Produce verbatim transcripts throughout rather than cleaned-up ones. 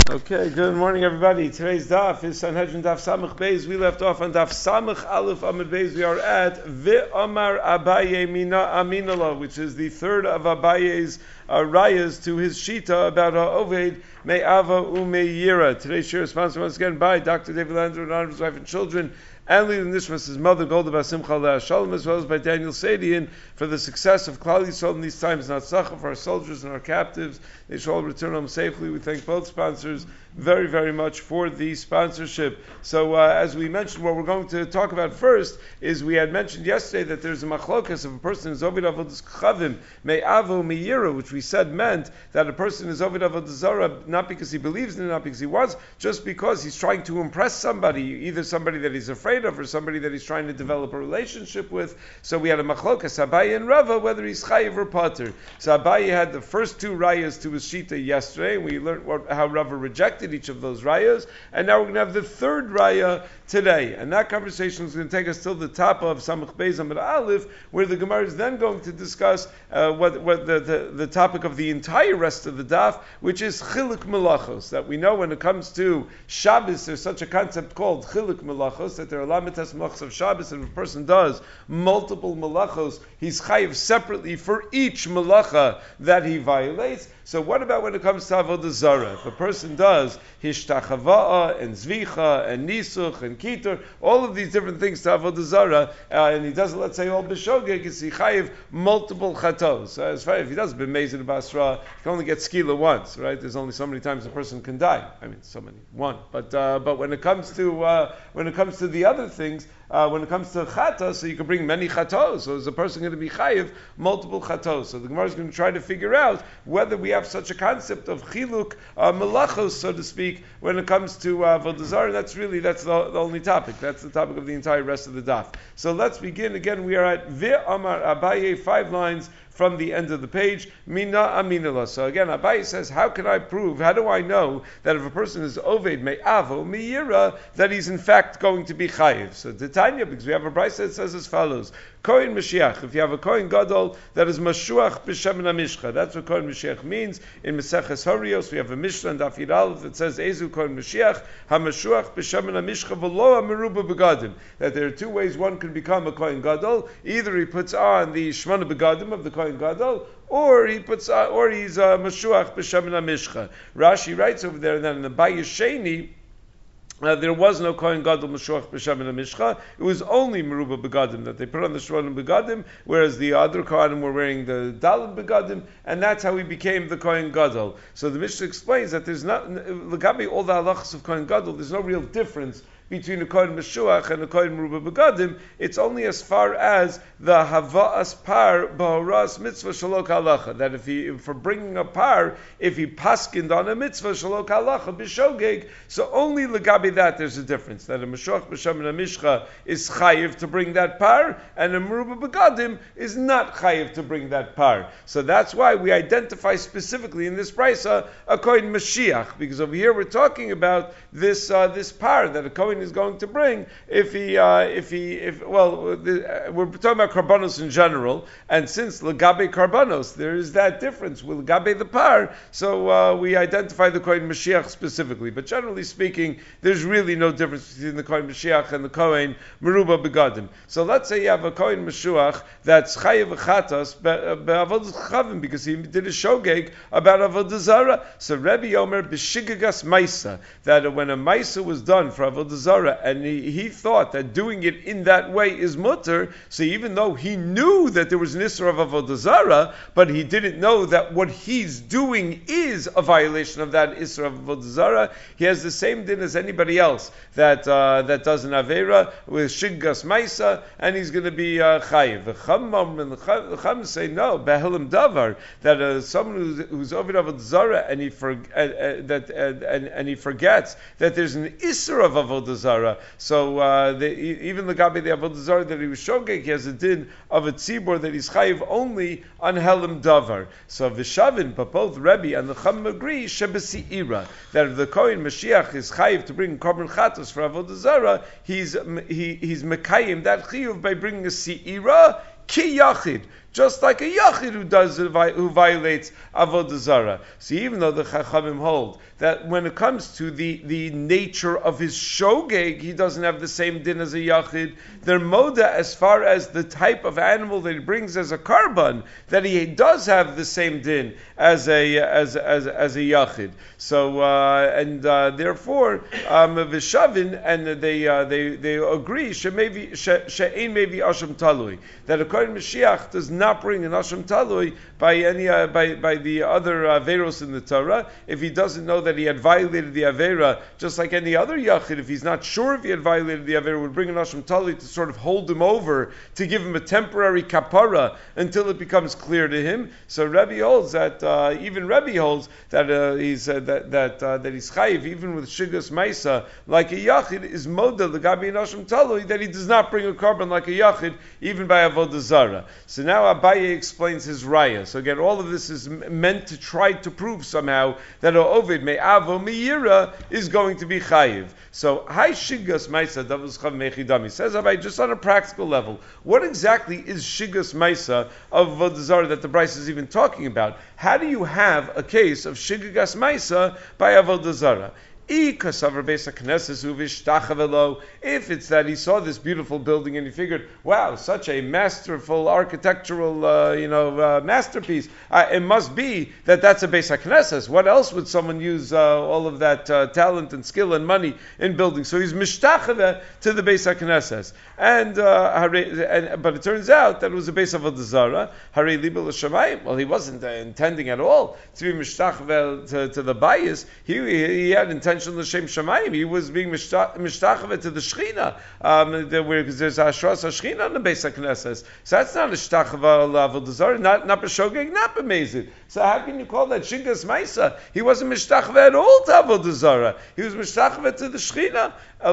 Okay, good morning, everybody. Today's daf is Sanhedrin Daf Samach Beis. We left off on Daf Samach Aleph Amud Beis. We are at Ve'amar Abaye Mina Aminala, which is the third of Abaye's uh, rayas to his shita about Ha'oved Me'ava U'Me'yira. Today's shir is sponsored once again by Doctor David Landry in honor of his wife and children, and Leland Nishmas, his mother, Golda Basimcha Leah Shalom, as well as by Daniel Sadian for the success of Klal Yisrael in these times, not Sacha, for our soldiers and our captives. They should all return home safely. We thank both sponsors very, very much for the sponsorship. So, uh, as we mentioned, what we're going to talk about first is we had mentioned yesterday that there's a machlokas of a person is Ovid Avodas Chavim, Me'avo Me'yira, which we said meant that a person is Ovid Avodah Zarah not because he believes in it, not because he wants, just because he's trying to impress somebody, either somebody that he's afraid of or somebody that he's trying to develop a relationship with. So we had a machlokas, Abaye and Rava, whether he's chayiv or pater. So Abaye had the first two rayas to his shita yesterday, and we learned what, how Rava rejected each of those rayas, and now we're going to have the third raya today, and that conversation is going to take us till the top of Samach Beis Amud Aleph, where the Gemara is then going to discuss uh, what, what the, the, the topic of the entire rest of the daf, which is chiluk melachos. That we know when it comes to Shabbos, there's such a concept called chiluk melachos, that there are lamites melachos of Shabbos, and if a person does multiple melachos, he's chayiv separately for each melacha that he violates. So what about when it comes to Avodah Zarah? If a person does hishtachava'a and zvicha and nisuch and kitur, all of these different things to Avodah Zarah, uh, and he doesn't, let's say, all b'shogeg, is he chayiv multiple chatos. So as far as if he does b'mezid basra, he can only get skila once, right? There's only so many times a person can die. I mean, so many, one. But uh, but when it comes to uh, when it comes to the other things, Uh, when it comes to chata, so you can bring many chatos. So is a person going to be chayiv multiple chatos? So the Gemara is going to try to figure out whether we have such a concept of chiluk uh, melachos, so to speak, when it comes to uh, avodah zarah. That's really that's the, the only topic. That's the topic of the entire rest of the daf. So let's begin again. We are at Ve'amar Abaye, five lines from the end of the page, Mina Aminala. So again, Abaye says, how can I prove, how do I know that if a person is Oved Me'avo Me'yira, that he's in fact going to be Chayiv? So Titania, because we have a brayso that says as follows, Kohen Mashiach, if you have a Kohen Gadol that is Mashuach B'Shem Mishcha, that's what Kohen Mashiach means. In Meseches Horios, we have a Mishnah and Daf Aleph that says, Ezu Kohen Mashiach, HaMashuach B'Shem Mishcha V'lo HaMeruba Begadim, that there are two ways one can become a Kohen Gadol. Either he puts on the Shmona Begadim of the Kohen Gadol, or he puts, uh, or he's uh, Mashuach B'Shem Mishcha. Rashi writes over there that in the Bayesheni, Uh, there was no Kohen Gadol Mashuach B'Shem Mishcha. It was only Meruba Begadim that they put on the Shronim Begadim, whereas the other Kohanim were wearing the Dalit Begadim, and that's how he became the Kohen Gadol. So the Mishnah explains that there's not, L'gabi all the halachas of Kohen Gadol, there's no real difference between a Kohen Mashuach and a Kohen Meruba Begadim. It's only as far as the Hava'as Par Ba'oras Mitzvah Shalok Halacha, that if he, for bringing a par, if he paskind on a Mitzvah Shalok Halacha B'shogeg, so only L'gabi that there's a difference, that a Mashuach B'Shem Mishcha is chayiv to bring that par, and a Meruba Begadim is not chayiv to bring that par. So that's why we identify specifically in this brayso a Kohen Mashiach, because over here we're talking about this uh, this par that a Kohen is going to bring if he uh, if he if well the, uh, we're talking about karbanos in general, and since legabe karbanos there is that difference with legabe the par, so uh, we identify the Kohen Mashiach specifically. But generally speaking, there's really no difference between the Kohen Mashiach and the Kohen Meruba Begadim. So let's say you have a Kohen Mashiach that's chayev chatas be'avodas chavim because he did a shogeg about avodah zarah. So Rebbe Omer b'shigagas maisa, that when a maisa was done for avodah zarah, and he, he thought that doing it in that way is mutter, so even though he knew that there was an Isra of Avodah Zarah, but he didn't know that what he's doing is a violation of that Isra of Avodah Zarah, he has the same din as anybody else that uh, that does an Avera with Shiggas Maisa, and he's going to be uh, Chayiv. The Chum and the Chum say no, Behelim Davar, that uh, someone who's, who's over Avodah Zarah and he for, uh, uh, that uh, and, and he forgets that there's an Isra of Avodah Zarah. So uh, the, even the Gabi the Avodah Zarah that he was shogeg, he has a din of a tzibur that he's chayiv only on helim davar. So Vishavin, but both Rebbe and the Chum agree shebesiira, that if the Kohen Mashiach is chayiv to bring korban chatos for Avodah Zarah, he's he, he's mekayim that chiyuv by bringing a seira ki yachid, just like a yachid who does who violates avodah zarah. So even though the Chachamim hold that when it comes to the, the nature of his shogeg, he doesn't have the same din as a yachid, they're moda as far as the type of animal that he brings as a karban, that he does have the same din as a as as as a yachid. So uh, and uh, therefore um, v'shavin, and they uh, they they agree she'maybe she'ain maybe asham talui, that according to Mashiach does not bring an asham talui by any uh, by by the other averos in the Torah if he doesn't know that he had violated the avera, just like any other yachid. If he's not sure if he had violated the avera, would bring an asham talui to sort of hold him over, to give him a temporary kapara until it becomes clear to him. So Rebbe holds that uh, even Rebbe holds that uh, he's uh, that that uh, that he's chayiv even with shigas maisa like a yachid is moda legabi nashim talui, that he does not bring a carbon like a yachid even by avodah zara. So now Abaye explains his raya. So again, all of this is m- meant to try to prove somehow that a ovid me'avo me'ira is going to be chayiv. So hai shigas maisa davus chav mechidami, says Abaye, just on a practical level, what exactly is shigas maisa of avodah zara that the Bryce is even talking about? How do you have a case of shigas maisa by avodah zara? If it's that he saw this beautiful building and he figured, wow, such a masterful architectural, uh, you know, uh, masterpiece. Uh, it must be that that's a Beis HaKnesses. What else would someone use uh, all of that uh, talent and skill and money in building? So he's mishtachave to the Beis HaKnesses. And, uh, and but it turns out that it was a Beis Avodah Zara. Harei liba l'shamayim. Well, he wasn't uh, intending at all to be mishtachave to, to the bias. He, he had intention l'shem shamayim. He was being mishtachave to the Shechina, um, because there's Ashras HaShechina on the Beis HaKnesses. So that's not a shtachava l'avodah zara, not not b'shogeg, not b'mezid. So how can you call that shigas maisa? He wasn't mishtachave at all to avodah zara. He was mishtachave to the Shechina.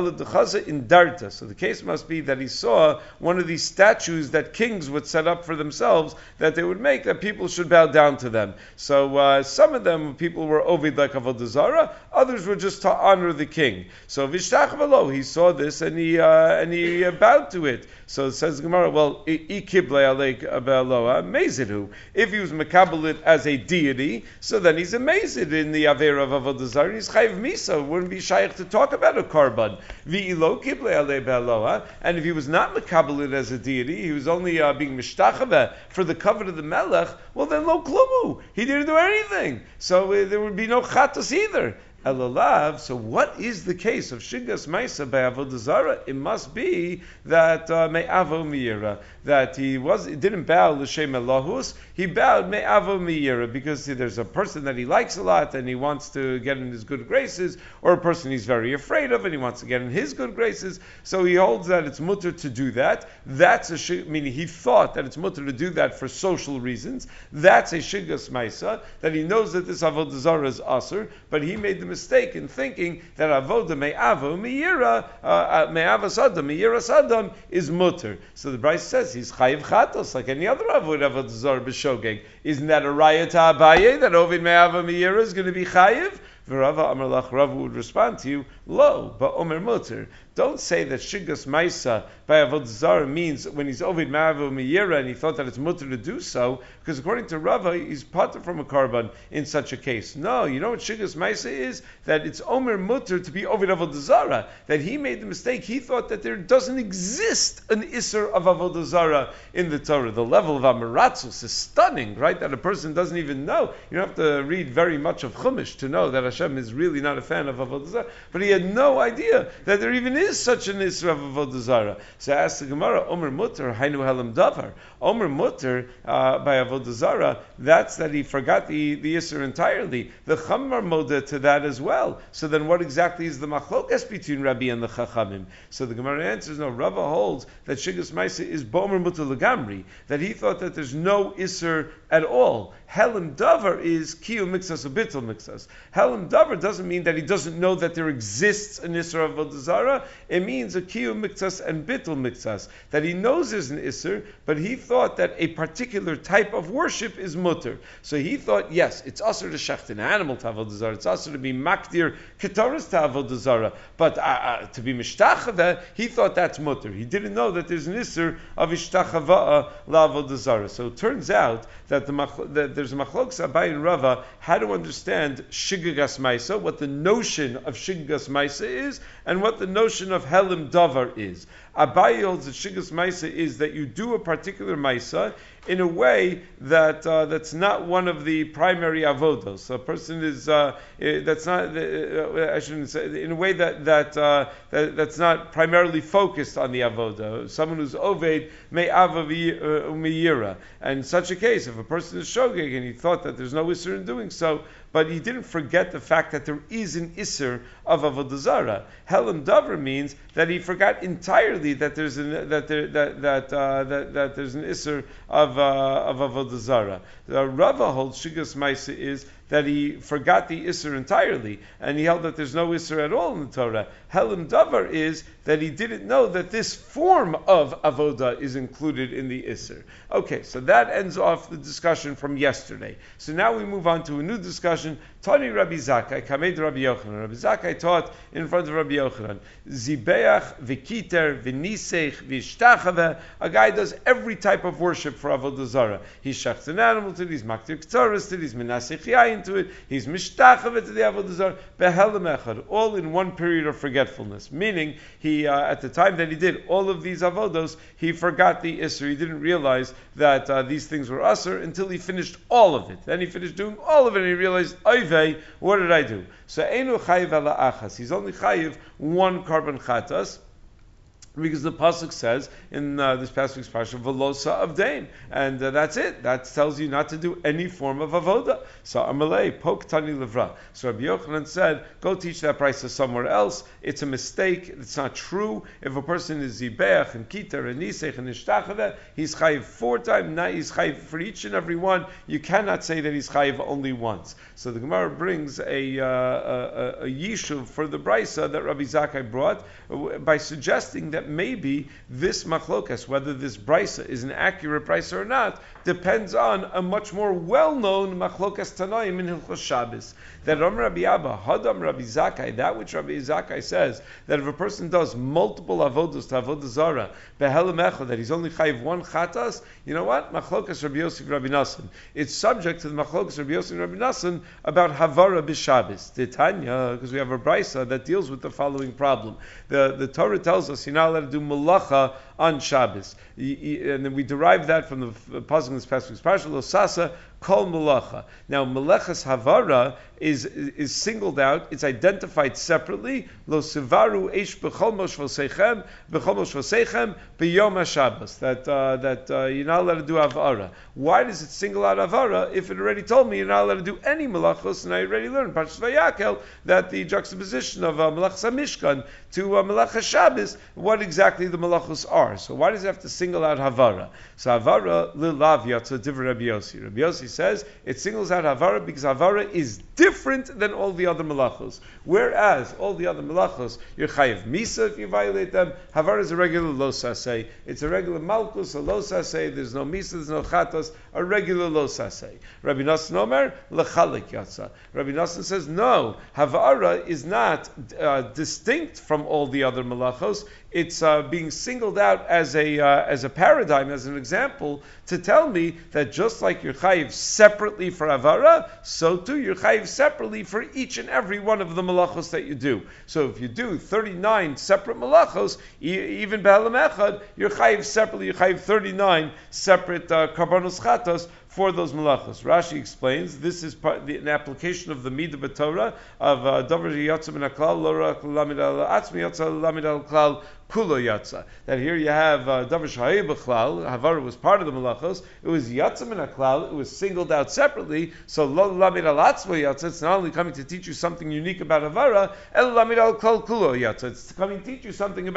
In Darta. So the case must be that he saw one of these statues that kings would set up for themselves, that they would make, that people should bow down to them. So uh, some of them, people were ovid like avodah zara, others were just to honor the king. So vishtach v'lo, he saw this and he uh, and he uh, bowed to it. So it says Gemara, well, ikible alek be'aloha mezidhu. If he was mekabel as a deity, so then he's a mezid in the avera of avodah zara. He's chayiv misa. It wouldn't be shaykh to talk about a karban. V'ilo kible alek be'aloha. And if he was not mekabel as a deity, he was only uh, being mishtachave for the covet of the melech. Well, then lo klumu. He didn't do anything. So uh, there would be no chatas either. Elalav. So what is the case of shigas maisa by avodah zara? It must be that me'avo miyira, that he was he didn't bow l'shem elahus, he bowed me'avo miyira because there's a person that he likes a lot and he wants to get in his good graces, or a person he's very afraid of and he wants to get in his good graces. So he holds that it's mutter to do that. That's a shig, meaning he thought that it's mutter to do that for social reasons. That's a shigas maisa, that he knows that this avodah zara is aser, but he made the mistake in thinking that avodah me'avo me'ira uh, me'ava sadam me'ira sadam is mutter. So the Bryce says he's chayiv chatos like any other avodah avodah zara b'shogeg. Isn't that a raya to Abaye that ovid me'ava me'ira is going to be chayiv? V'Rava Amar Lach, Rava would respond to you, lo, but Omer mutter. Don't say that shigas maisa by avodah zara means when he's ovid me'avo me'ira and he thought that it's mutter to do so, because according to Rava, he's pater from a karban in such a case. No, you know what shigas maisa is? That it's omer mutter to be ovid avodah zara. That he made the mistake. He thought that there doesn't exist an isser of avodah zara in the Torah. The level of amaratzus is stunning, right? That a person doesn't even know. You don't have to read very much of Chumash to know that Hashem is really not a fan of avodah zara. But he had no idea that there even is such an isra of avodah zara. So I asked the Gemara, Omer mutter, hainu helam davar. Omer mutter uh, by avodah zara, that's that he forgot the, the isra entirely. The chamar moda to that as well. So then what exactly is the machlokas between Rabbi and the Chachamim? So the Gemara answers, no, Rava holds that shigas maisa is bomer mutter legamri, that he thought that there's no isra at all. Helam davar is kiyu mixas or bittul mixas. Helam Helam davar doesn't mean that he doesn't know that there exists an Isser of Avodah Zarah. It means a Kiyum Miktsas and Bittul Miktsas. That he knows there's an Isser, but he thought that a particular type of worship is mutter. So he thought, yes, it's Asr to shecht an animal to Avodah Zarah. It's Asr to be makdir Ketaras to Avodah Zarah. But uh, uh, to be Mishtachava, he thought that's mutter. He didn't know that there's an Isser of Ishtachava la Avodah Zarah. So it turns out that, the, that there's a Machlokes Abai and Rava how to understand Shigagas Maisa, what the notion of Shigagas Maisa is, and what the notion of Helim Davar is. Abai holds that Shigas Maisa is that you do a particular Maisa in a way that uh, that's not one of the primary avodos. So a person is uh, that's not uh, I shouldn't say in a way that that, uh, that that's not primarily focused on the avoda. Someone who's oved may ava umiyira. And in such a case, if a person is shogeg and he thought that there's no isser in doing so, but he didn't forget the fact that there is an isser of avodah zarah. Helam davar means that he forgot entirely that there's an that there that that uh, that, that there's an isser of uh, of avodah zarah. The Rava holds shigas ma'isa is that he forgot the Isser entirely, and he held that there's no Isser at all in the Torah. Helam Davar is that he didn't know that this form of Avodah is included in the Isser. Okay, so that ends off the discussion from yesterday. So now we move on to a new discussion. Tani Rabbi Zakkai, Kamed Rabbi Yochanan. Rabbi Zakkai taught in front of Rabbi Yochanan, Zibeach, Vikiter, Vinisech, Vishtachave. A guy does every type of worship for Avodah Zarah. He shechts an animal to it, he's maktir k'tzoros to it, he's menasech yayin to it, he's mishtachave to the Avodah Zarah, behelam echad, all in one period of forgetfulness. Meaning, he uh, at the time that he did all of these avodos, he forgot the Isser. He didn't realize that uh, these things were Asr until he finished all of it. Then he finished doing all of it and he realized, Oivei, what did I do? So, Einu chayiv ala achas. He's only chayiv one carbon chatas, because the pasuk says in uh, this past week's parsha, "Velosa of Dain," and uh, that's it. That tells you not to do any form of avoda. So Amalei poke tani levra. So Rabbi Yochanan said, "Go teach that price somewhere else. It's a mistake. It's not true. If a person is zibeach and kitar and nisech and ishtachave, he's chayiv four times. Not he's chayiv for each and every one. You cannot say that he's chayiv only once." So the Gemara brings a uh, a, a yishuv for the brisa that Rabbi Zakkai brought uh, by suggesting that maybe this machlokas, whether this brisa is an accurate brisa or not, depends on a much more well-known machlokas tanaim in Hilchos Shabbos. That Ram Rabbi Abba, Hadam Rabbi Zakkai, that which Rabbi Zakkai says, that if a person does multiple avodos to avodah zara, behelam echad, that he's only chayiv one chatas, you know what? Machlokas Rabbi Yosef Rabbi Nassan. It's subject to the machlokas Rabbi Yosef Rabbi Nassan about havara b'Shabbos. Titania, because we have a brisa that deals with the following problem. The the Torah tells us you're not allowed to do malacha on Shabbos, and then we derive that from the pasuk in this past week's parsha, Lo Sasa Kol Malacha. Now, Malachas Havara is is singled out; it's identified separately. Lo Sivaru Eish B'Chol Mosh V'Seichem B'Chol Mosh V'Seichem B'Yom HaShabbos. That uh, that uh, you're not allowed to do Havara. Why does it single out Havara if it already told me you're not allowed to do any Malachos? And I already learned Parshas Vayakel that the juxtaposition of uh, Malachas HaMishkan to uh, Malachas Shabbos, what exactly the Malachos are. So why does it have to single out Havara? So Havara Lilav Yatza Divrei Rabbi Yossi. Rabbi Yossi says it singles out Havara because Havara is different than all the other Malachos. Whereas all the other Malachos, you're chayiv Misa if you violate them. Havara is a regular Lo Saseh. It's a regular Malkus, a Lo Saseh. There's no Misa, there's no Chatas, a regular Lo Saseh. Rabbi Nassan Omer, Lechalik Yatza. Rabbi Nassan says, no, Havara is not uh, distinct from all the other Malachos. It's uh, being singled out as a uh, as a paradigm, as an example, to tell me that just like you're chayiv separately for Havara, so too you're chayiv separately for each and every one of the malachos that you do. So if you do thirty-nine separate malachos, e- even be'elam echad, you're chayiv separately, you're chayiv thirty-nine separate uh, karbanos chatos for those malachos. Rashi explains this is part, the, an application of the midah b'Torah of davar yatsa min haklal lo rak lamid al atzmi yatsa lamid al klal kulo yatsa. That here you have davar shayei b'chlal. Havara was part of the malachos. It was yatsa min haklal. It was singled out separately. So lo lamid al atzmi yatsa. It's not only coming to teach you something unique about Havara, el lamid al klal kulo yatsa. It's coming to teach you something about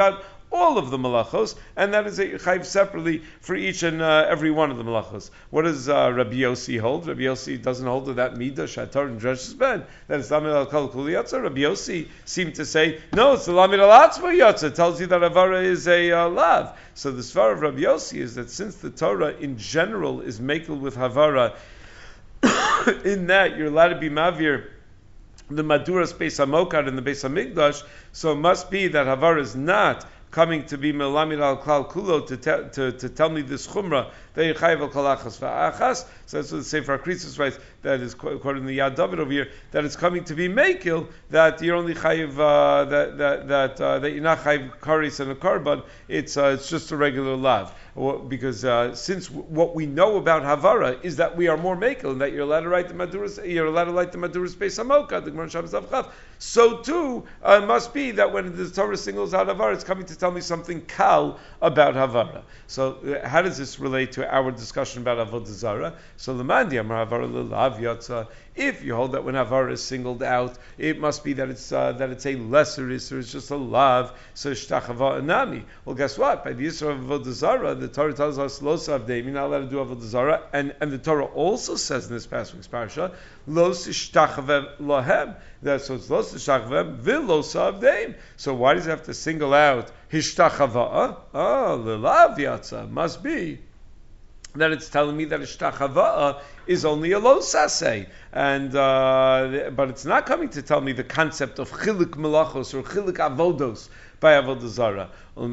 all of the malachos, and that is that you're chayiv separately for each and uh, every one of the malachos. What does uh, Rabbi Yossi hold? Rabbi Yossi doesn't hold to that midah shatar and dresses ben. That is lamid al kol kuli yatsa. Rabbi Yossi seemed to say, no, it's the lamid al atzma yatsa. It tells you that avara is a uh, lav. So the svar of Rabbi Yossi is that since the Torah in general is makel with havara, in that you're allowed to be mavir the maduras Beis Hamokad and the Beis Hamikdash, so it must be that Havar is not coming to be melamid al klal kulo to, te- to to tell me this chumrah that you chayiv al kalachas va'achas. So that's what the Sefer HaKritzos writes, that is according to the Yad David over here, that it's coming to be mekil, that you're only chayiv uh, that that that uh, that you're not chayiv karis and a korban. It's uh, it's just a regular lav. Because uh, since w- what we know about Havara is that we are more makel, and that you're allowed to write the Maduras, you're allowed to write the Maduras Beis Hamokad, the Gemara Shabbos Avchav. So too uh, must be that when the Torah singles out Havara, it's coming to tell me something kal about Havara. So uh, how does this relate to our discussion about Avodah Zarah? So Lamandi Amar Havara Lelav Yatza. If you hold that when Havara is singled out, it must be that it's uh, that it's a lesser Isser, it's just a lav, so Shtachava Anami. Well, guess what? By the Isser of Avodah Zarah, the Torah tells us, Lo Savdeim, you're not allowed to do Avodah Zarah, and, and the Torah also says in this past week's parasha, Lo Shtachava Lohem. That, so it's Lo Shtachava, Vil Lo Savdeim. So why does it have to single out Hishtachava? Oh, Lelav Yatza, must be that it's telling me that Ishtachava is only a lo saseh, and uh, but it's not coming to tell me the concept of chiluk melachos or chiluk avodos by avodah zara. And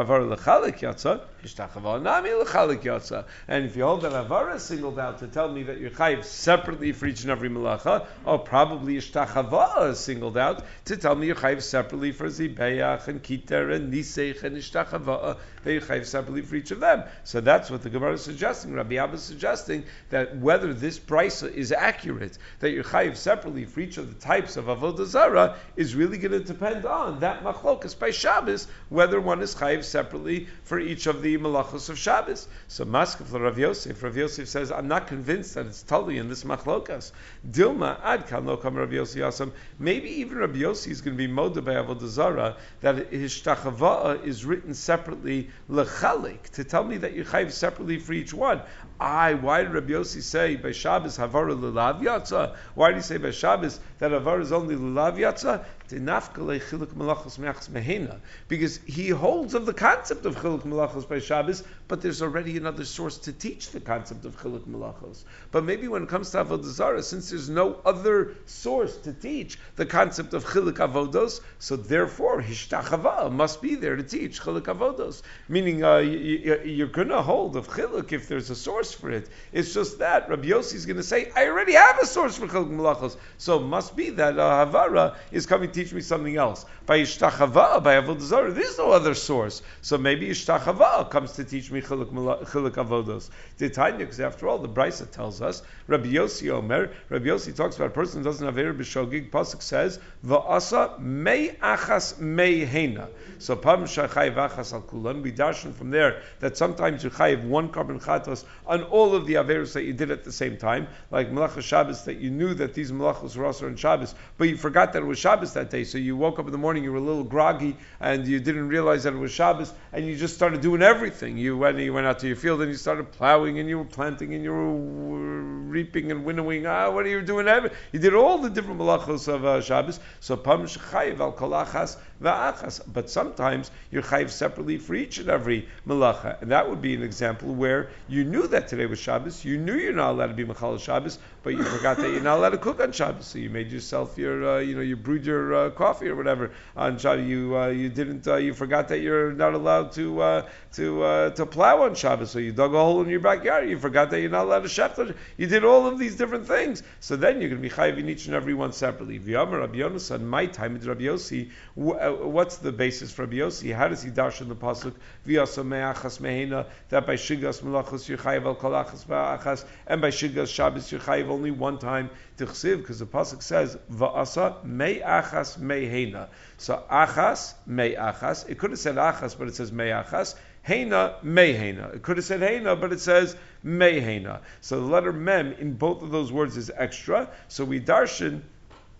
if you hold that avara is singled out to tell me that you're chayiv separately for each and every melacha, or probably ishtachava is singled out to tell me you're chayiv separately for zibeach and kiter and niseich and ishtachava, that you're chayiv separately for each of them. So that's what the Gemara is suggesting. Rabbi Abba is suggesting that whether this brisa is accurate, that you're chayiv separately for each of the types of avodah zara, is really going to depend on that machlokas by Shabbos, whether one is chayiv separately for each of the malachos of Shabbos. So Maskef Rav Yosef, Rav Yosef says, I'm not convinced that it's totally in this machlokas. Dilma ad kal no kam Rav Yossi Yasam. Maybe even Rav Yossi is going to be modeh by avodah zara that his shtachava is written separately lechalik to tell me that you're chayiv separately for each one. I why did Rav Yossi say by Shabbos havara lelav yatza? Why did he say by Shabbos that havara is only lelav yatza? Because he holds of the concept of chiluk malachos by Shabbos, but there's already another source to teach the concept of chiluk malachos. But maybe when it comes to avodah zara, since there's no other source to teach the concept of chiluk avodos, so therefore hishtachava must be there to teach chiluk avodos. Meaning uh, you, you're going to hold of chiluk if there's a source for it. It's just that Rabbi Yossi is going to say, I already have a source for chiluk malachos, so it must be that uh, havara is coming to teach me something else. By Ishtachava, by Avodah Zarah, there's no other source. So maybe Ishtachava comes to teach me Chiluk Avodos. Titania, because after all, the Brisa tells us, Rabbi Yossi Omer, Rabbi Yossi talks about a person who doesn't have Erev B'Shogig, Pasuk says, V'asa mei achas mei heina. So Pam Shachai V'achas al Kulan, we darshan from there that sometimes you chayiv one carbon chatos on all of the Averos that you did at the same time, like Melachos Shabbos, that you knew that these Melachos were also on Shabbos, but you forgot that it was Shabbos that day, so you woke up in the morning, you were a little groggy, and you didn't realize that it was Shabbos, and you just started doing everything. You went, you went out to your field, and you started plowing, and you were planting, and you were reaping and winnowing. Ah, what are you doing? You did all the different malachos of uh, Shabbos. So pam shechayiv al kolachas va'achas. But sometimes you're chayiv separately for each and every malacha, and that would be an example where you knew that today was Shabbos, you knew you're not allowed to be machal Shabbos, but you forgot that you're not allowed to cook on Shabbos, so you made yourself your, uh, you know, you brewed your uh, coffee or whatever on Shabbos. You uh, you didn't, uh, you forgot that you're not allowed to uh, to uh, to plow on Shabbos, so you dug a hole in your backyard. You forgot that you're not allowed to shechter. You did all of these different things. So then you're going to be chayiv in each and every one separately. V'yamar Rabbi Yonasan, my time is Rabbi Yossi. What's the basis for Rabbi Yossi? How does he dash in the pasuk? V'yasa me'achas mehena, that by shigas melachos you're chayiv al kolachas ba'achas, and by shigas Shabbos you're chayiv only one time to chsiv, because the pasuk says va'asa me'achas mehena. So achas me'achas. It could have said achas, but it says me'achas. Heina, mehena. It could have said heina, but it says mehena. So the letter mem in both of those words is extra. So we darshan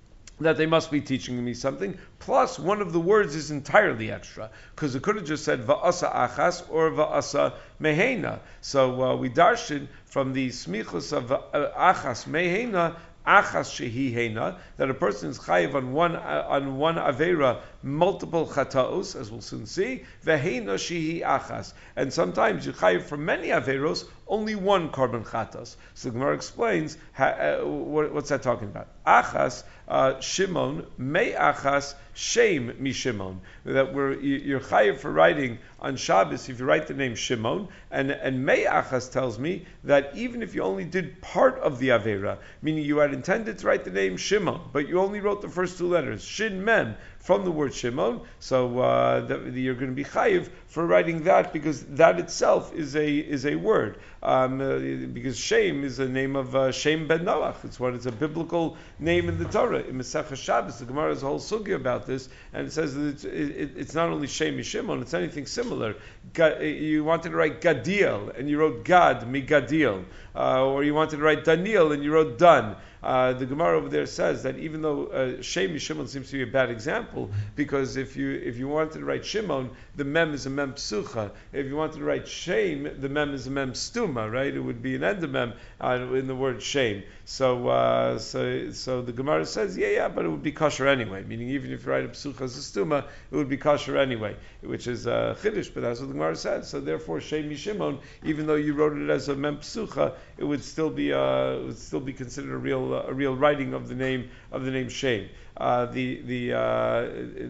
that they must be teaching me something. Plus, one of the words is entirely extra, because it could have just said va'asa achas or va'asa mehena. So uh, we darshan from the smichus of uh, achas mehena, achas shehi hena, that a person is chayiv on one uh, on one avera multiple chataos, as we'll soon see, vehena shehi achas, and sometimes you chayiv for many averos only one korban chatas. So the Gemara explains how, uh, what, what's that talking about. Achas uh, Shimon may achas shame mi Shimon, that we're you're chayiv for writing on Shabbos if you write the name Shimon, and and may achas tells me that even if you only did part of the avera, meaning you had intended to write the name Shimon, but you only wrote the first two letters Shin Mem from the word Shimon, so uh, that you're going to be chayiv for writing that, because that itself is a is a word. Um, uh, because Shem is a name of uh, Shem ben Noach. It's what it's a biblical name in the Torah. In Masechah Shabbos, the Gemara has a whole sugya about this, and it says that it's, it, it's not only Shem Shimon, it's anything similar. God, you wanted to write Gadiel, and you wrote Gad mi Gadiel, uh, or you wanted to write Daniel, and you wrote Dan. Uh, the Gemara over there says that even though uh, Shem Shimon seems to be a bad example, because if you if you wanted to write Shimon, the mem is a mem psucha. If you wanted to write Shem, the mem is a mem stuma, right? It would be an endemem uh, in the word Shem. So uh, so so the Gemara says, yeah, yeah, but it would be kosher anyway. Meaning, even if you write a psucha as a stuma, it would be kosher anyway, which is uh, chiddush. But that's what the Gemara says. So therefore, Shem Shimon, even though you wrote it as a mem psucha, it would still be uh, it would still be considered a real a real writing of the name of the name Shem. Uh, the the uh,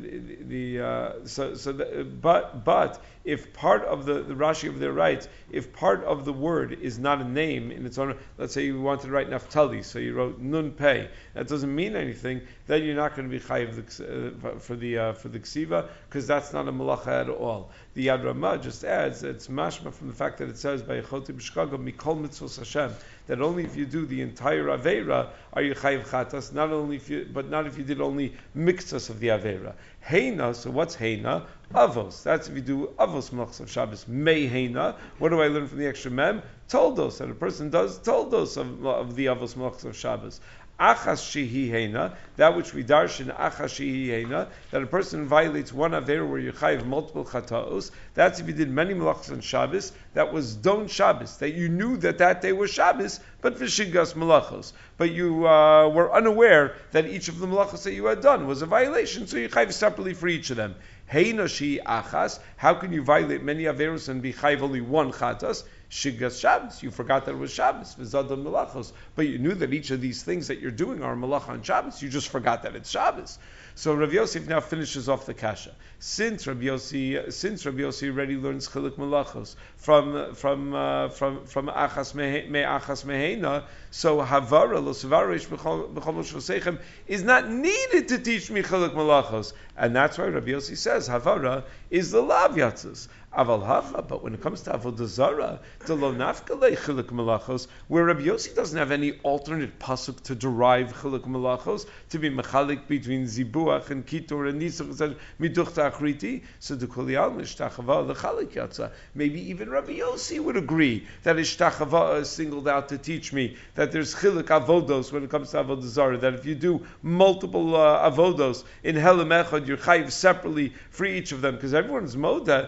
the uh, so so the, but but if part of the, the Rashi of there writes, if part of the word is not a name in its own, let's say you wanted to write Naphtali, so you wrote Nun Pei, that doesn't mean anything, then you're not going to be chayiv uh, for the uh, for the ksiva, because that's not a malacha at all. The Yad Ramah just adds, it's mashma from the fact that it says by Yechoti B'Shkaga Mikol Mitzvos Hashem, that only if you do the entire Aveira are you chayiv chatas, not only if you, but not if you did only mixtas of the Aveira. Heina, so what's Heina? Avos. That's if you do Avos Melachos of Shabbos. May Heina. What do I learn from the extra mem? Toldos, that a person does Toldos of, of the Avos Melachos of Shabbos. Achas shehi heina, that which we darshan achas shehi heina, that a person violates one aver where you chayiv multiple chataos. That's if you did many malachos on Shabbos. That was don Shabbos, that you knew that that day was Shabbos, but v'shigas malachos. But you uh, were unaware that each of the malachos that you had done was a violation, so you chayiv separately for each of them. Heina shehi achas. How can you violate many averos and be chayiv only one chatas? Shigas Shabbos, you forgot that it was Shabbos, v'zadon melachos, but you knew that each of these things that you're doing are malacha on Shabbos, you just forgot that it's Shabbos. So Rabbi Yosef now finishes off the kasha. Since Rabbi Yossi, since Rabbi Yossi already learns chilik malachos from from uh, from from achas me achas mehena, so havara lo svarish b'chol shvosechem is not needed to teach me chilik malachos, and that's why Rabbi Yossi says havara is the lav yatzis. Aval hacha, but when it comes to avodah zara, the lo nafka le chilik malachos, where Rabbi Yossi doesn't have any alternate pasuk to derive chilik malachos to be mechalik between zibuach and kitur and nisach miduch ta'achriti, so the kol yalma ishtachava lechalik yatza. Maybe even Rabbi Yossi would agree that ishtachava is singled out to teach me that there's chilik avodos when it comes to avodah zara. That if you do multiple uh, avodos in helam echad, you're chayiv separately for each of them, because everyone's moda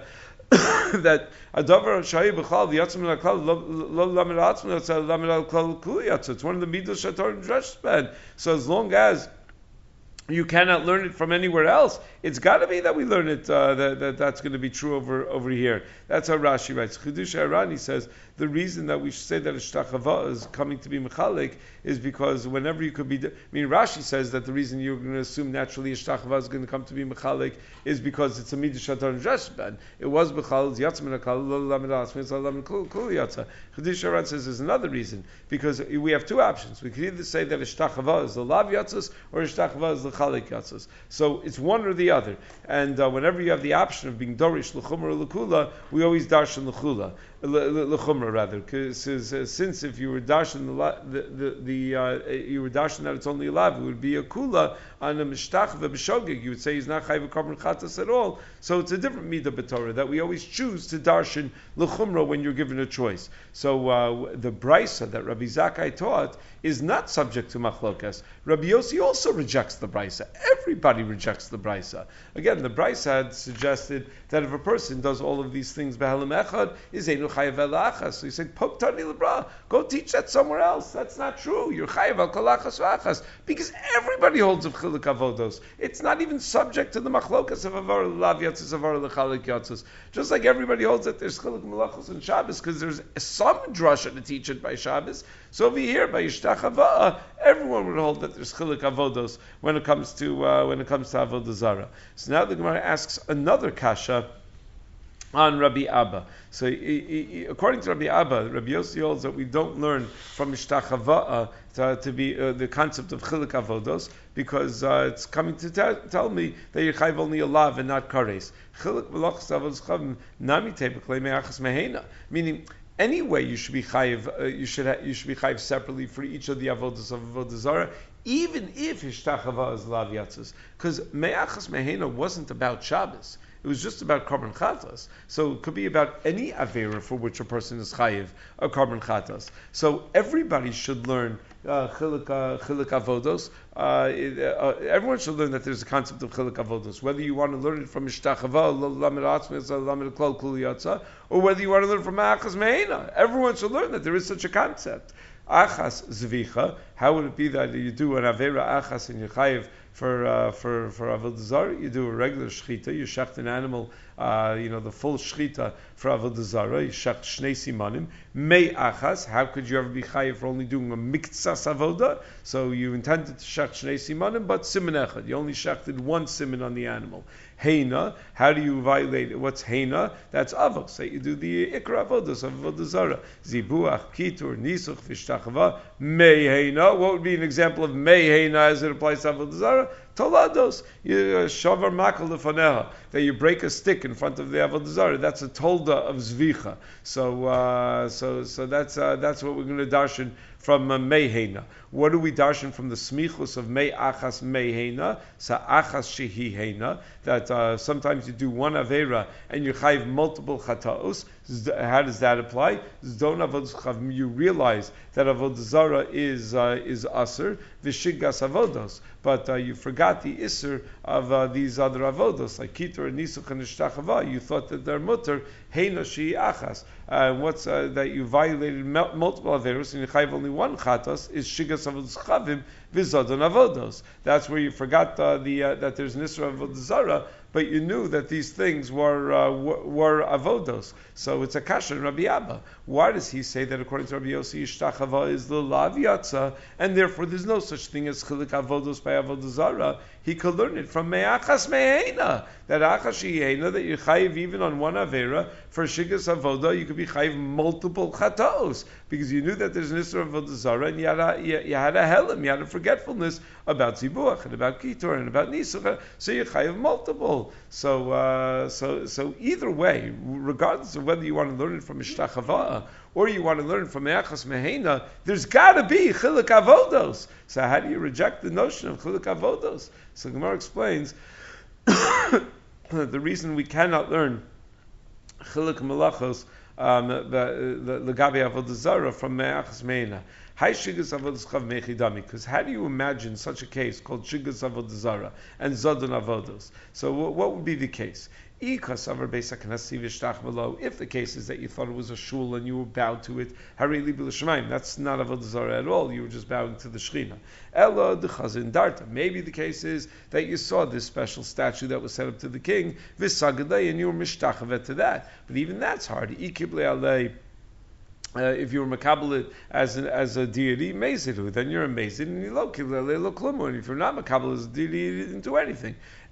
that adavar shayi b'chal v'yatzim l'klal lo lamed atzmi l'tzal lamed l'klal kuli yatz. It's one of the midos shator dreshben. So as long as you cannot learn it from anywhere else, it's got to be that we learn it. Uh, that, that that's going to be true over over here. That's how Rashi writes. Chidush Arani says the reason that we should say that ishtachava is coming to be mechalik is because whenever you could be, I mean, Rashi says that the reason you're going to assume naturally ishtachava is going to come to be mechalik is because it's a midah shatar and dreshben. It was mechal yatzmin akal lo lamed asmin so lamed kul yatza. Chidush Arani says there's another reason, because we have two options. We could either say that ishtachava is the lav yatzas or ishtachava is the chalik yatzas. So it's one or the other. And uh, whenever you have the option of being dorish l'chumra or l'kula, we always darshan l'chula, l'chumra rather. Because uh, since if you were darshan the the, the uh, you were darshan that it's only a lav, it would be a kula on a mishtach v'b'shogeg, you would say he's not chayv korban chatas at all. So it's a different midah b'torah that we always choose to darshan l'chumra when you're given a choice. So uh, the brisa that Rabbi Zakkai taught is not subject to machlokas. Rabbi Yossi also rejects the brisa. Everybody rejects the brisa. Again, the brisa had suggested that if a person does all of these things behalim echad, is einu chayav el achas. So he said, "Poktani lebra, go teach that somewhere else." That's not true. You're chayav al kol achas v'achas because everybody holds of chiluk avodos. It's not even subject to the machlokas of avar lav yatzis avar lechalik yatzis. Just like everybody holds that there's chiluk malachos and Shabbos because there's some drasha to teach it by Shabbos. So over here by Yishtach Hava'ah, everyone would hold that there's chiluk avodos when it comes to uh, when it comes to avodah zara. So now the Gemara asks another kasha on Rabbi Abba. So he, he, according to Rabbi Abba, Rabbi Yossi holds that we don't learn from Mishtach Hava'ah to, to be uh, the concept of chiluk avodos because uh, it's coming to tell, tell me that you chayv only a lav and not kares. Chiluk melachos avodos chavim nami tebeklei me'achas mehena. Meaning, anyway, you should be chayiv. Uh, you should ha- you should be chayiv separately for each of the avodas of avodah zara, even if hishtachava is lav yatzis, because me'achas mehena wasn't about Shabbos. It was just about korban chatas. So it could be about any avera for which a person is chayiv a korban chatas. So everybody should learn uh, chiluk uh, chiluk avodos. Uh, it, uh, everyone should learn that there's a concept of chiluk avodos. Whether you want to learn it from mishtachava, lamed atzmis, lamed klal kuliyatza, or whether you want to learn from achas meina, everyone should learn that there is such a concept. Achas zvicha. How would it be that you do an avera achas and you chayiv for uh, for for avodah zara? You do a regular shchita. You shecht an animal, uh, you know, the full shchita for avodah zara. You shecht shnei simanim. Mei achas. How could you ever be chayiv for only doing a miktsas avodah? So you intended to shecht shnei simanim, but siman echad. You only shechted one siman on the animal. Heina. How do you violate it? What's heina? That's avos. So you do the ikra avodas of avodah zara. Zibuach, kitur, nisuch, vishtachava. Mei heina. What would be an example of mei heina as it applies to avodah zara? Tolados, shavar makal lefaneha, that you break a stick in front of the avodah zara. That's a tolda of zvicha. So, uh, so, so that's uh, that's what we're going to darshan from uh, Meiheina. What do we darshan from the smichus of Mei Achas Meiheina? Sa Achas Shehi Heina. That uh, sometimes you do one avera and you chayv multiple chataos. How does that apply? Zdon avodos. You realize that avodah zara is uh, is aser v'shigas avodos, but uh, you forgot the iser of uh, these other avodos like kitur and nisuch and ishtachava. You thought that they're mutter heina shi achas. Uh, what's uh, that you violated multiple averos and you chayv only one chatas is shigas avodos chavim v'zadon avodos. That's where you forgot uh, the uh, that there's an iser avodah zara, but you knew that these things were uh, were, were avodos. So it's a kasha in Rabbi Abba. Why does he say that according to Rabbi Yossi, Yishtachava is the lav yatza, and therefore there's no such thing as chiluk avodos by avodah zara? He could learn it from me'achas me'ena, that achas she'ena, that you chayiv even on one avera for shigas avodah, you could be chayiv multiple chatos because you knew that there's an isra avodah zara, and you had a, you, you had a helam, you had a forgetfulness about zibuach and about kitor and about nisuch, so you chayiv multiple. So, uh, so, so either way, regardless of whether you want to learn it from Mishtachava or you want to learn it from Me'achas Meheina, there's got to be Chiluk Avodos. So how do you reject the notion of Chiluk Avodos? So Gemara explains the reason we cannot learn Chiluk Malachos um, the Legabe Avodah Zara from Me'achas Meheina. Hi shigas avodas chav mechidami. Because how do you imagine such a case called shigas avodah zara and zodon avodos? So what would be the case? If the case is that you thought it was a shul and you were bowed to it, that's not avodah zara at all. You were just bowing to the shechina. Ella dechazin darta. Maybe the case is that you saw this special statue that was set up to the king, v'sagadei, and you were mishtachvet to that. But even that's hard. Uh, if you were makabel it as an, as a deity, mezidu, then you're a mezid, and you lokil leklumu. And if you're not makabel as a deity, you didn't do anything.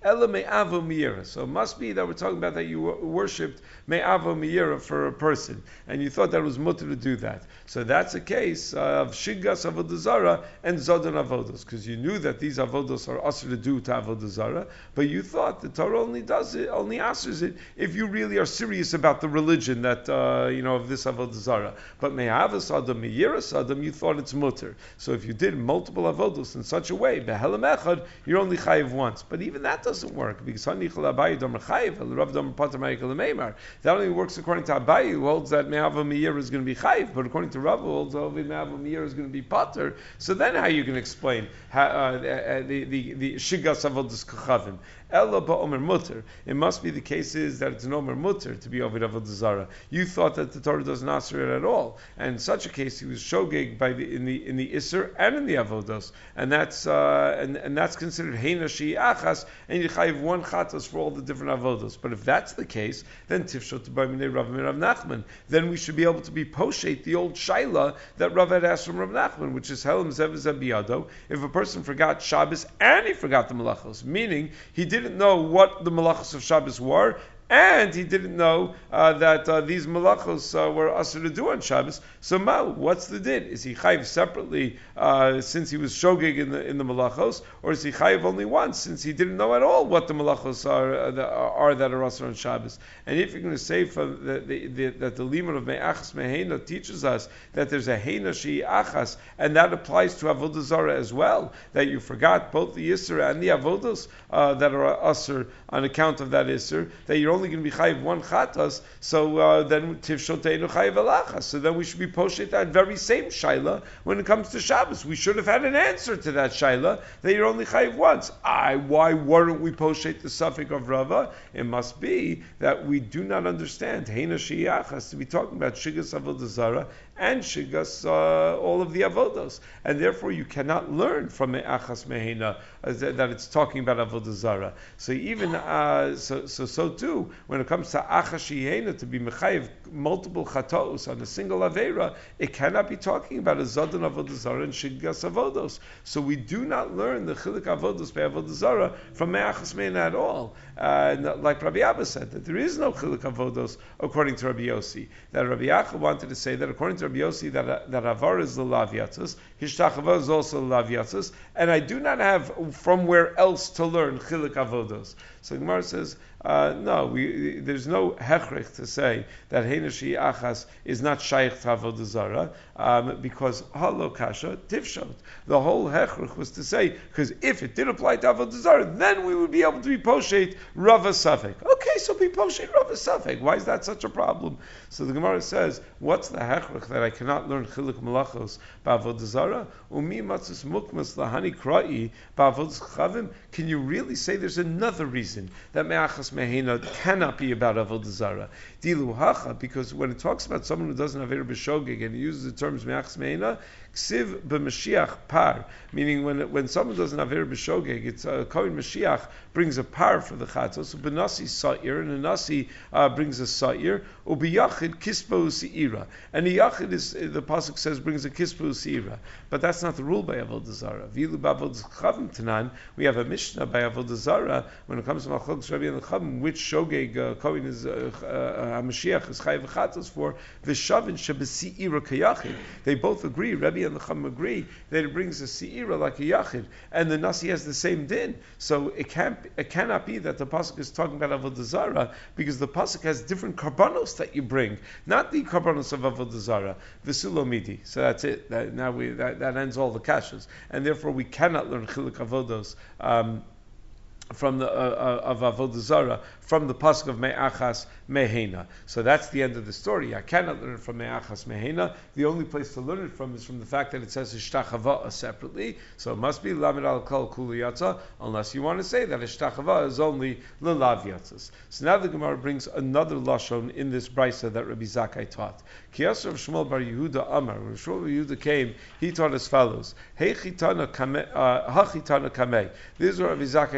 Ela me'avo miyira. So it must be that we're talking about that you worshipped me'avo miyira for a person, and you thought that it was mutter to do that. So that's a case of shigas avodah zara and zodon avodos, because you knew that these avodos are asur to do to avodah zara, but you thought the Torah only does it, only asers it if you really are serious about the religion that uh, you know of this avodah zara. But me'avas adam me'iras adam, you thought it's mutter. So if you did multiple avodos in such a way, behelam echad, you're only chayiv once. But even that doesn't work, because hanichal abayi domer chayiv, el rav domer pater ma'ikal meimar. That only works according to Abayi, who holds that me'ava me'ir is going to be chayiv, but according to Rav, who holds that me'ava me'ir is going to be pater. So then, how are you going to explain how, uh, the the the shigas avodas kachavim? Ella ba'omer mutter. It must be the case is that it's an omer mutter to be over avodah zara. You thought that the Torah doesn't answer it at all, and in such a case, he was shogeg by the in the in the iser and in the avodos, and that's uh, and and that's considered heina shi achas, and you chayiv one chatas for all the different avodos. But if that's the case, then tifshot by minei Rav Rav Nachman. Then we should be able to be poshet the old shaila that Rav had asked from Rav Nachman, which is helam zev zabiyado. If a person forgot Shabbos and he forgot the malachos, meaning he didn't know what the malachos of Shabbos were, and he didn't know uh, that uh, these malachos uh, were asur to do on Shabbos. So, ma, what's the din? Is he chayiv separately uh, since he was shogeg in the in the malachos, or is he chayiv only once since he didn't know at all what the malachos are uh, that are that are asur on Shabbos? And if you're going to say from the, the, the, that the limud of me'achas meheina teaches us that there's a heina she achas, and that applies to avodah zara as well, that you forgot both the yisur and the avodos uh, that are asur on account of that yisur, that you're only going to be chayiv one chatas, so uh, then tivshoteinu chayiv alachas. So then we should be poshet that very same shaila when it comes to Shabbos. We should have had an answer to that shaila that you're only chayiv once. I why weren't we poshet the suffix of Rava? It must be that we do not understand heina sheyachas to be talking about shigas avodah zara and shigas uh, all of the avodos, and therefore you cannot learn from me'achas meheina uh, that it's talking about avodah zara. So even uh, so, so so too when it comes to achas sheheina to be mechayiv multiple chatos on a single avera, it cannot be talking about a zodon avodah zara and shigas avodos. So we do not learn the chilik avodos by avodah zara from me'achas meheina at all. Uh, like Rabbi Abba said, that there is no chilik avodos according to Rabbi Yossi. That Rabbi Yaakov wanted to say that according to Rabbi Yossi that uh, that avar is the lavyatzos, hishtachava is also the lavyatzos, and I do not have from where else to learn chilik avodos. So Gemara says, uh, no, we, there's no hechrich to say that heinashi achas is not shaykh to avodah zara, um, because halo kasha tifshot. The whole hechrich was to say, because if it did apply to avodah zara, then we would be able to be poshet rava safek. Okay, so be poshet rava safek. Why is that such a problem? So the Gemara says, what's the hechrich that I cannot learn chilik malachos ba'avodah zara? Umi matzus mukmas lahani kra'i ba'avodah chavim. Can you really say there's another reason that me'achas meheina cannot be about avodah zara? Dilu hacha, because when it talks about someone who doesn't have aver b'shogeg and it uses the terms me'achas meheina, ksiv b'mashiach par, meaning when when someone doesn't have aver b'shogeg, it's a uh, kohen mashiach brings a par for the chatos. So b'nasi sa'ir, and a nasi uh, brings a sa'ir. Ubiyachid kispo u'si'ira, and the yachid is the pasuk says brings a kispo u'si'ira, but that's not the rule by avodah zara. Vilu b'avodah chavim tanan, we have a mishnah by avodah zara when it comes to machlokes Rabbi and Chavim, which shogeg uh, kohen is uh, uh, Mashiach is chayiv chatos for v'shavin shebesi'ira kayachid. They both agree. Rabbi and the Chacham agree that it brings a se'ira like a yachid, and the nasi has the same din. So it can't, it cannot be that the pasuk is talking about avodah zara, because the pasuk has different karbanos that you bring, not the karbanos of avodah zara. V'sulo midi. So that's it. That, now we that, that ends all the kashas, and therefore we cannot learn chilik avodos Um, from the uh, uh, of avodah zara from the pasuk of me'achas meheina. So that's the end of the story. I cannot learn it from me'achas meheina. The only place to learn it from is from the fact that it says ishtachava separately. So it must be lamed al kol kuliyatza, unless you want to say that ishtachava is only lelav yatzas. So now the Gemara brings another lashon in this brisa that Rabbi Zakkai taught. Kiyas Rav Shmuel bar Yehuda Amar. When Shmuel bar Yehuda came, he taught as follows: Hey chitana kamei, hachitana kamei. This is what Rabbi Zakkai taught.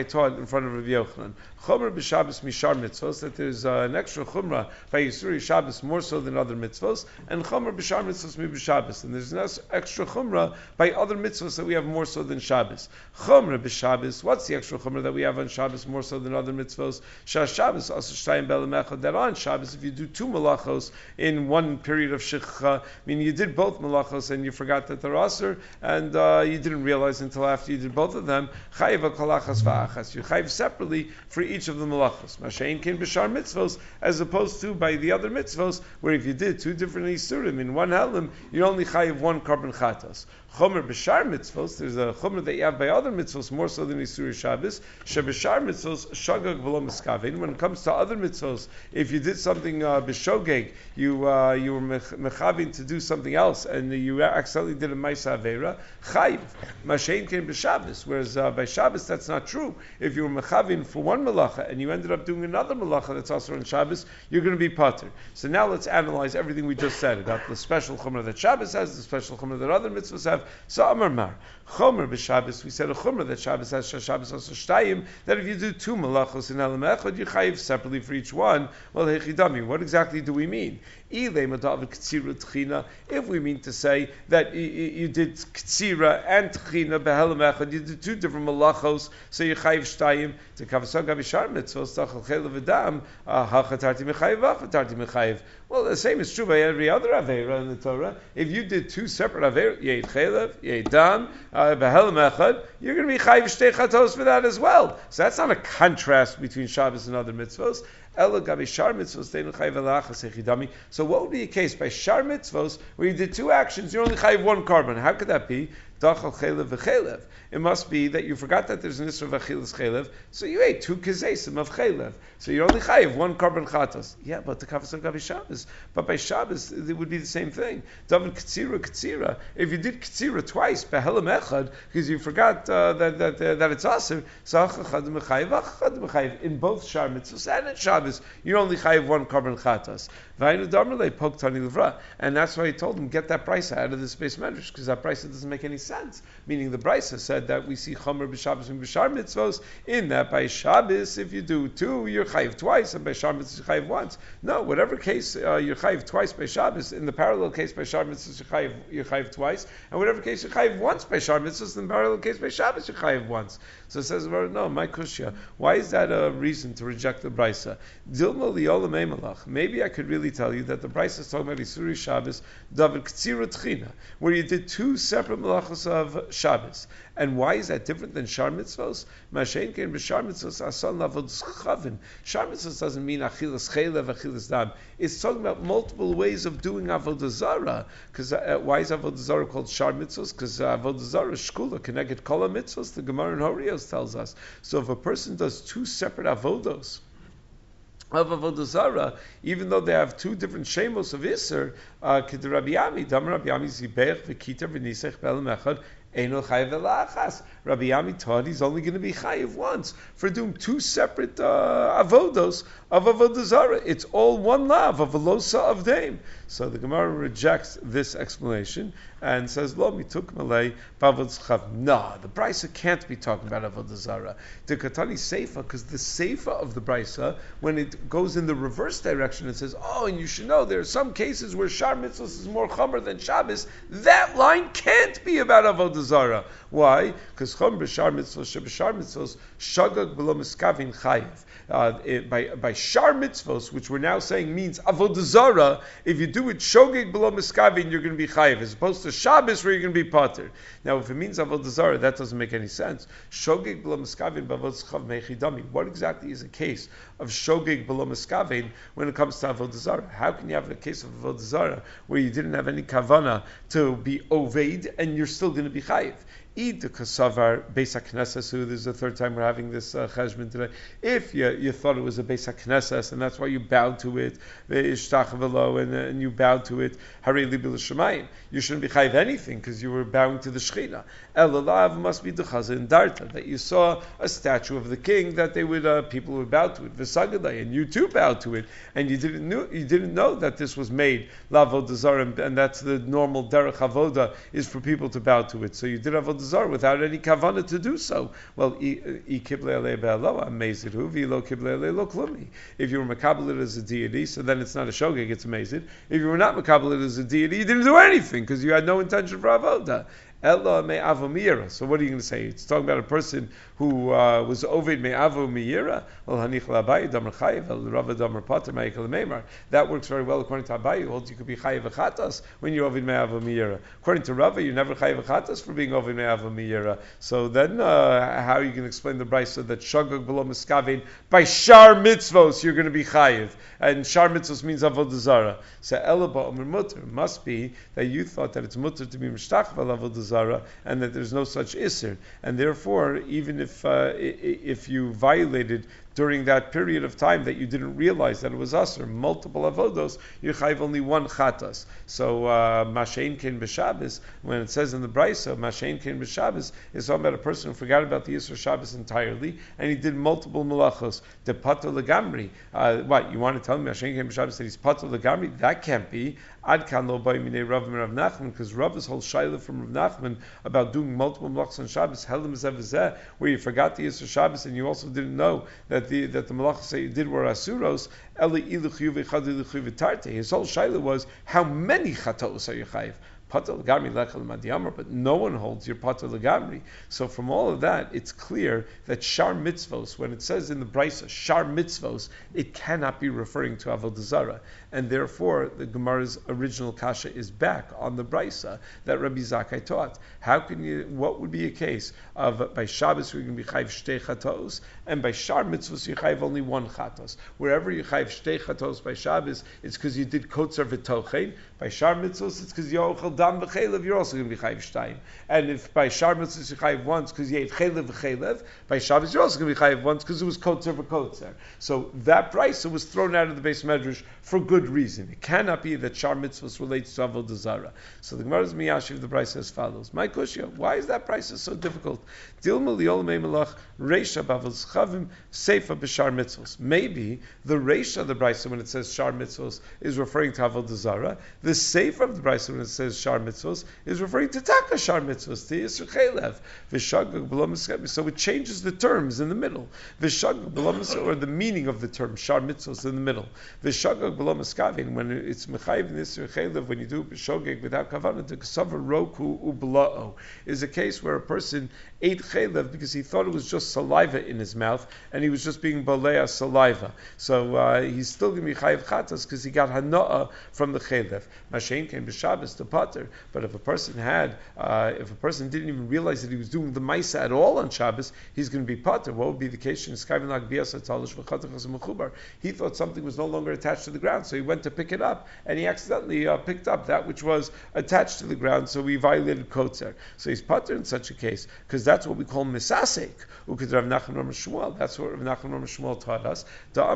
in front of Rabbi Yochanan. Chomer b'Shabbos mishar mitzvos, that there's uh, an extra chumrah by Yisuri Shabbos more so than other mitzvos, and Chomer b'Shar mitzvos mi b'Shabbos, and there's an extra chumrah by other mitzvos that we have more so than Shabbos. Chomer b'Shabbos, what's the extra chumrah that we have on Shabbos more so than other mitzvos? Shah Shabbos also shtayim be'lemechad, that on Shabbos, if you do two malachos in one period of shikha, meaning you did both malachos and you forgot that they're aser, and uh, you didn't realize until after you did both of them, chayiv kolachas va'achas, you chayiv separately for each of the malachos. Mashain came b'shar mitzvos, as opposed to by the other mitzvos, where if you did two different isurim in one helim, you only chayiv one korban chatas. Chomer b'shar mitzvos, there's a chomer that you have by other mitzvos more so than Yisuri Shabbos. She b'shar mitzvos shagag v'lo miskavein. When it comes to other mitzvos, if you did something uh, b'shogeg, you uh, you were mechavin to do something else, and you accidentally did a ma'isa aveira, chayiv. Mashein came b'Shabbos, whereas uh, by Shabbos that's not true. If you were mechavin for one malacha and you ended up doing another malacha that's also on Shabbos, you're going to be pater. So now let's analyze everything we just said about the special chomer that Shabbos has, the special chomer that other mitzvos have. So Amar Mar, Chomer b'Shabbos, we said a Chomer that Shabbos has, Shabbos also shtayim, that if you do two malachos in Elam Echad, you chayiv separately for each one. Well, hechidami, what exactly do we mean? If we mean to say that you, you did ktsira and tchina behelam echad, you did two different malachos, so you chayiv shtayim to kavasog avishar mitzvos tachal chelav v'dam hachatarti mechayiv hachatarti mechayiv. Well, the same is true by every other aveira in the Torah. If you did two separate aveira, yeit chelav, yeit dam behelam echad, you're going to be chayiv shtei chatos for that as well. So that's not a contrast between Shabbos and other mitzvos. So what would be the case by shar mitzvos where you did two actions, you only chayiv one korban? How could that be? It must be that you forgot that there's an issur of achilas chelev, so you ate two kezesim of chelev. So you're only chayiv one korban chatos. Yeah, but the kafas of Gabi Shabbos. But by Shabbos, it would be the same thing. David ktsira, ktsira. If you did ktsira twice, behelam echad, because you forgot uh, that, that, uh, that it's aser, so achachad mechayiv, achachad mechayiv. In both shar mitzvos and in Shabbos, you only chayiv one korban chatos. And that's why he told him, get that brisa out of this base medrash, because that brisa doesn't make any sense. Meaning the brisa said that we see chomer b'Shabbos and b'shar mitzvos, in that by Shabbos, if you do two, you're chayiv twice, and by shar mitzvos, you're chayiv once. No, whatever case uh, you're chayiv twice by Shabbos, in the parallel case by shar mitzvos, you're chayiv, you're chayiv twice, and whatever case you're chayiv once by shar mitzvos, in the parallel case by Shabbos, you're chayiv once. So it says, no, my kushya, why is that a reason to reject the brisa? Dilma liolam emalach. Maybe I could really tell you that the brisa is talking about Yisuri Shabbos, David Ktsira Tchina, where you did two separate malachos of Shabbos. And why is that different than Shar Mitzvos? Mashen Ken b'Shar Mitzvos Asan Lavod Chavim. Shar Mitzvos doesn't mean Achilas Chelev, Achilas Dam. It's talking about multiple ways of doing Avodah Zarah. Because uh, why is Avodah Zarah called Shar Mitzvos? Because uh, Avodah Zarah is Shkula, connected Kol Mitzvos. The Gemara in Horios tells us. So if a person does two separate avodos of Avodah Zarah, even though they have two different shemos of Isser, uh, Kid Rabbi Yami, Dam Rabbi Yami Zibech v'Kiter v'Nisech Be'elam Echad, Eino Chayiv Elachas. Rabbi Yami taught he's only going to be Chayiv once for doing two separate uh, avodos of Avodah Zarah. It's all one lav of Velosa of Dame. So the Gemara rejects this explanation and says, Lo mituk malay bavod chav. Nah, the brisa can't be talking about Avodah Zarah. The Katani Seifa, because the Seifa of the brisa, when it goes in the reverse direction, it says, oh, and you should know there are some cases where Shar Mitzvos is more chomer than Shabbos. That line can't be about Avodah Zarah. Why? Because chom b'shar mitzvos, sheb'shar mitzvos, shagag b'lo miskavin chayiv. Uh, it, by by shar mitzvos, which we're now saying means avodah zarah, if you do it shogeg below miskavin, you're going to be chayiv, as opposed to Shabbos where you're going to be pater. Now, if it means avodah zarah, that doesn't make any sense. Shogeg below miskavin b'avodah chav mechidami. What exactly is a case of shogeg below miskavin when it comes to avodah zarah? How can you have a case of avodah zarah where you didn't have any kavana to be oved and you're still going to be chayiv? Eid the kasavar Beis HaKnesses. This is the third time we're having this uh, cheshbon today. If you, you thought it was a Beis HaKnesses and that's why you bowed to it, and, and you bowed to it, Harei Libi L'Shamayim, you shouldn't be chayiv anything because you were bowing to the Shechina. Elalav must be the Chazan Darta, that you saw a statue of the king that they would uh, people would bow to it, V'sagadai, and you too bowed to it, and you didn't know you didn't know that this was made Lavodah Zarah, and that's the normal derech avoda is for people to bow to it. So you did avodah Zarah without any kavanah to do so. Well, if you were makabel as a deity, so then it's not a shogeg, it's amazing. If you were not makabel as a deity, you didn't do anything because you had no intention for avodah. Ella me avomira. So what are you going to say? It's talking about a person who uh, was oved me avomira. Well, hanich labayi damer chayiv el rava damer pater ma'ikal meimar. That works very well according to Abayi. Holds you could be chayiv achatas when you're oved me avomira. According to Rava, you're never chayiv achatas for being oved me avomira. So then, uh, how are you going to explain the brayso that shagog below miskavein by shar mitzvos you're going to be chayiv, and shar mitzvos means avodah zarah. So ella ba'omer mutter must be that you thought that it's mutter to be mishtach val avodah zarah, and that there's no such isser, and therefore, even if uh, if you violated during that period of time that you didn't realize that it was usher, multiple avodos, you chayv only one chatas. So uh, mashein ken b'Shabbos, when it says in the brayso mashein ken b'Shabbos, is talking about a person who forgot about the Yisur Shabbos entirely, and he did multiple malachos. De pato legamri. Uh, what you want to tell me mashein ken b'Shabbos that he's pato legamri? That can't be. Ad kan lo bay minei Rav and Rav Nachman, because Rav's whole shaila from Rav Nachman about doing multiple malachos on Shabbos, helim zeh where you forgot the Yisur Shabbos and you also didn't know that the that the malachos that you did were asuros. Eli ilu chiyuv echad ilu chiyuv tarte. His whole shaila was how many chatos are you chayiv? Pater legamri lechel madiyamar, but no one holds your pater legamri. So from all of that, it's clear that shar mitzvos, when it says in the brayso shar mitzvos, it cannot be referring to avodah zarah, and therefore the Gemara's original kasha is back on the brayso that Rabbi Zakkai taught. How can you? What would be a case of by Shabbos we're going to be chayiv shtei chatos, and by shar mitzvos you chayiv only one chatos? Wherever you chayiv shtei chatos by Shabbos, it's because you did kotzer v'tochein. By shar mitzvos, it's because you ochel dam v'chelev, you're also going to be chayiv shtayim. And if by shar mitzvos you chayiv once because you ate chelev v'chelev, by Shabbos you're also going to be chayiv once because it was kotzer v'kotzer. So that brayso was thrown out of the Beis Medrash for good reason. It cannot be that shar mitzvos relates to avodah zarah. So the Gemara's miyashiv the brayso as follows. My kushya, why is that brayso so difficult? Dilma liol meimelach reisha bavos chavim seifa b'shar mitzvos. Maybe the reisha of the brayso when it says shar mitzvos is referring to avodah zarah. The seifa of the brayso when it says shar mitzvos is referring to taka shar mitzvos, to Yisur Chelev. V'shagag b'lo miskavein. So it changes the terms in the middle. V'shagag b'lo miskavein, or the meaning of the term shar mitzvos in the middle. V'shagag b'lo miskavein, when it's mechayiv in Yisur Chelev, when you do b'shogeg without kavanah, the k'savar roku u'bla'o is a case where a person ate chelev because he thought it was just saliva in his mouth, and he was just being balea saliva. So uh, he's still going to be chayiv chatas because he got hana'ah from the chelev. Mashein came b'Shabbos to pater. But if a person had, uh, if a person didn't even realize that he was doing the maisa at all on Shabbos, he's going to be pater. What would be the case? He thought something was no longer attached to the ground, so he went to pick it up, and he accidentally uh, picked up that which was attached to the ground, so he violated kotzer. So he's pater in such a case, because that's what we call misasek. That's what Rav Nachman Shmuel taught us.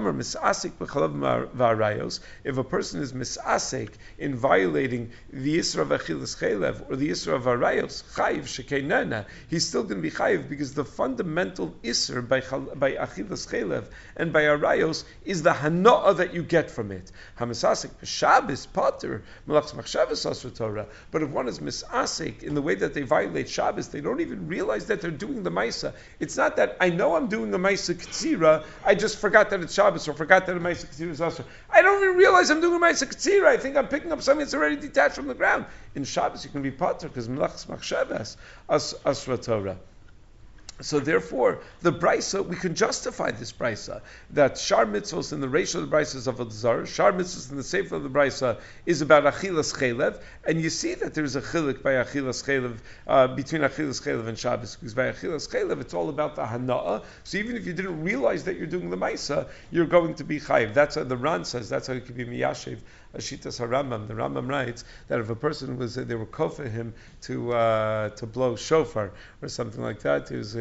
If a person is misasek in violating the Yisra of Achilas Chelev or the Yisra of Arayos, Chayiv Shekeinena, he's still going to be Chayiv because the fundamental Isra by, by Achilas Chelev and by Arayos is the Hana'ah that you get from it. Hamisasek B'Shabbos Pater Melachs Machshavas Asr Torah. But if one is misasek in the way that they violate Shabbos, they don't even realize that they're doing the Maisa. It's not that I know I'm doing a Maisa Ktsira, I just forgot that it's Shabbos or forgot that a Maisa Ktsira is Asr. I don't even realize I'm doing a Maisa Ktsira. I think I'm picking up something that's already detached from the ground. In Shabbos you can be pater because Melachs Machshavas Asra Torah. So therefore, the brayso, we can justify this brayso that shar mitzvos in the ratio of the brayso is of avodah zarah, shar mitzvos in the sefer of the brayso is about achilas chelev, and you see that there is a chilik by achilas chelev uh, between achilas chelev and Shabbos, because by achilas chelev it's all about the hana'ah. So even if you didn't realize that you're doing the maisa, you're going to be chayiv. That's how the Ran says. That's how it could be miyashiv. Ashitas HaRambam, the Rambam writes that if a person was, they were kofa him to uh, to blow shofar or something like that, he was, he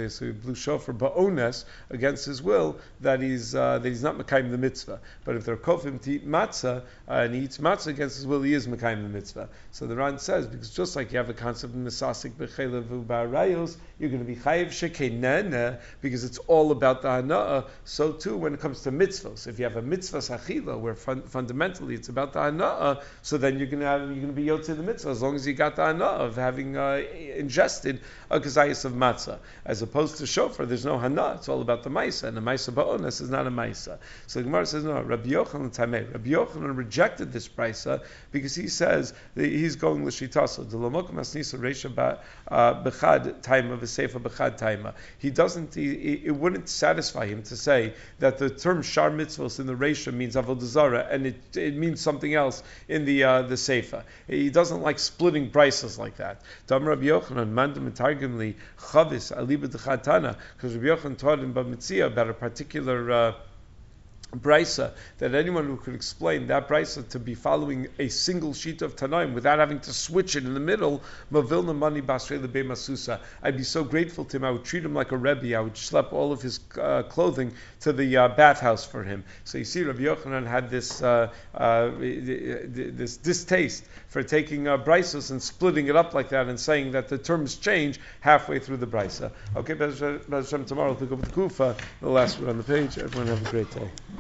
mitzvah, so he blew shofar ba'ones against his will, that he's uh, that he's not mekayim the mitzvah. But if they're kofim to eat matzah uh, and he eats matzah against his will, he is mekayim the mitzvah. So the Ran says, because just like you have the concept of misasik b'chelev u'ba'arayos, you're going to be chayiv shekenene because it's all about the hana'ah. So too when it comes to mitzvahs, if you have a mitzvah sachila where fun- fundamentally it's about the hana'ah, so then you're going to have you're going to be yotze the mitzvah as long as you got the hana'ah of having uh, ingested a kazayas of matzah. As opposed to shofar, there's no hana'ah. It's all about the maisa, and the maisa ba'ones is not a maisa. So the Gemara says no. Rabbi Yochanan Tamei. Rabbi Yochanan rejected this brisa because he says that he's going l'shitasa. The lomokum asnisa reisha bechad time of a sefer bechad taima. He doesn't. He, it wouldn't satisfy him to say that the term shar mitzvos in the reisha means avodah zarah and it, it means something else in the uh, the sefer. He doesn't like splitting brisas like that. Dam Rabbi Yochanan mandam targumli chavis aliba dechatana, because Rabbi Yochanan taught in Bamitzia about a particular uh, brisa, that anyone who could explain that brisa to be following a single sheet of Tanaim without having to switch it in the middle, mavilna mani basrei lebe masusa. I'd be so grateful to him. I would treat him like a rebbe. I would schlep all of his uh, clothing to the uh, bathhouse for him. So you see, Rabbi Yochanan had this uh, uh, this distaste for taking uh, brisos and splitting it up like that and saying that the terms change halfway through the brisa. Okay, Bez Hashem, tomorrow we'll pick up the kufa, the last one on the page. Everyone have a great day.